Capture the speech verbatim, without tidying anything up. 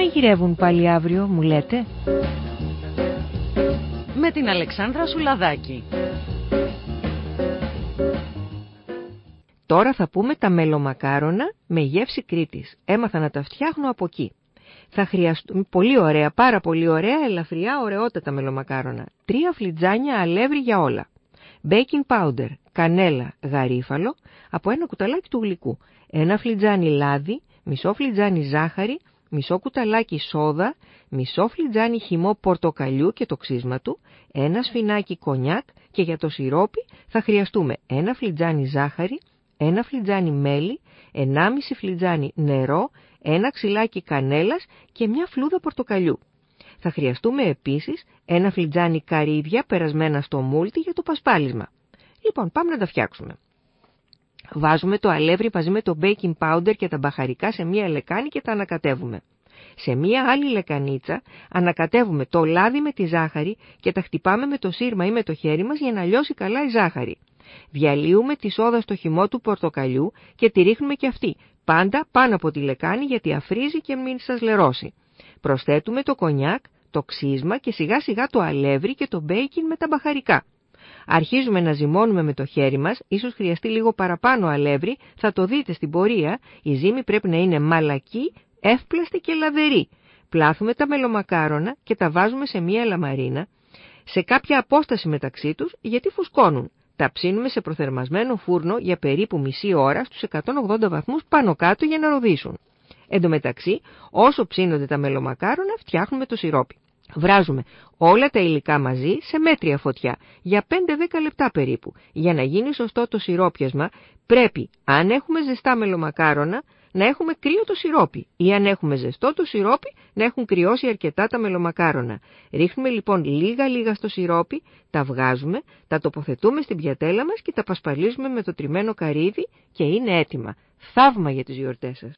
μαγειρεύουν πάλι αύριο, μου λέτε? Με την Αλεξάνδρα Σουλαδάκη. Τώρα θα πούμε τα μελομακάρονα με γεύση Κρήτης. Έμαθα να τα φτιάχνω από εκεί. Θα χρειαστούμε πολύ ωραία, πάρα πολύ ωραία, ελαφριά, ωραιότατα μελομακάρονα. Τρία φλιτζάνια αλεύρι για όλα. Baking powder, κανέλα, γαρίφαλο, από ένα κουταλάκι του γλυκού. Ένα φλιτζάνι λάδι, μισό φλιτζάνι ζάχαρη, μισό κουταλάκι σόδα, μισό φλιτζάνι χυμό πορτοκαλιού και το ξύσμα του, ένα σφινάκι κονιάκ και για το σιρόπι θα χρειαστούμε ένα φλιτζάνι ζάχαρη, ένα φλιτζάνι μέλι, ενάμιση φλιτζάνι νερό, ένα ξυλάκι κανέλας και μια φλούδα πορτοκαλιού. Θα χρειαστούμε επίσης ένα φλιτζάνι καρύδια περασμένα στο μούλτι για το πασπάλισμα. Λοιπόν, πάμε να τα φτιάξουμε. Βάζουμε το αλεύρι μαζί με το baking powder και τα μπαχαρικά σε μία λεκάνη και τα ανακατεύουμε. Σε μία άλλη λεκανίτσα ανακατεύουμε το λάδι με τη ζάχαρη και τα χτυπάμε με το σύρμα ή με το χέρι μας για να λιώσει καλά η ζάχαρη. Διαλύουμε τη σόδα στο χυμό του πορτοκαλιού και τη ρίχνουμε και αυτή, πάντα πάνω από τη λεκάνη γιατί αφρίζει και μην σας λερώσει. Προσθέτουμε το κονιάκ, το ξύσμα και σιγά σιγά το αλεύρι και το μπέικιν με τα μπαχαρικά. Αρχίζουμε να ζυμώνουμε με το χέρι μας, ίσως χρειαστεί λίγο παραπάνω αλεύρι, θα το δείτε στην πορεία, η ζύμη πρέπει να είναι μαλακή, εύπλαστη και λαδερή. Πλάθουμε τα μελομακάρονα και τα βάζουμε σε μία λαμαρίνα, σε κάποια απόσταση μεταξύ τους γιατί φουσκώνουν. Τα ψήνουμε σε προθερμασμένο φούρνο για περίπου μισή ώρα στους εκατόν ογδόντα βαθμούς πάνω κάτω για να ροδίσουν. Εν τω μεταξύ, όσο ψήνονται τα μελομακάρονα, φτιάχνουμε το σιρόπι. Βράζουμε όλα τα υλικά μαζί σε μέτρια φωτιά για πέντε με δέκα λεπτά περίπου. Για να γίνει σωστό το σιρόπιασμα πρέπει, αν έχουμε ζεστά μελομακάρονα, να έχουμε κρύο το σιρόπι ή αν έχουμε ζεστό το σιρόπι, να έχουν κρυώσει αρκετά τα μελομακάρονα. Ρίχνουμε λοιπόν λίγα λίγα στο σιρόπι, τα βγάζουμε, τα τοποθετούμε στην πιατέλα μας και τα πασπαλίζουμε με το τριμμένο καρύδι και είναι έτοιμα. Θαύμα για τις γιορτές σας.